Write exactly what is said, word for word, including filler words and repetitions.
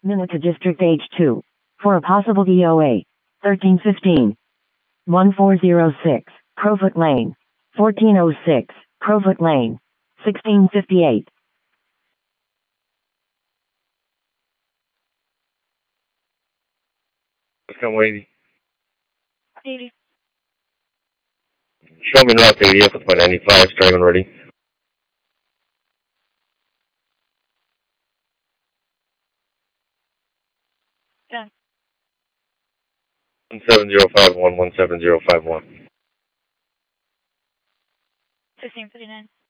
Mineta District H two. For a possible D O A. thirteen fifteen. fourteen oh six, Crowfoot Lane. fourteen oh six, Crowfoot Lane. sixteen fifty-eight. Come eighty. eighty. Show me North eightieth with my ninety-five, starting ready. Done. one seven zero five one, one seven zero five one. fifteen fifty-nine.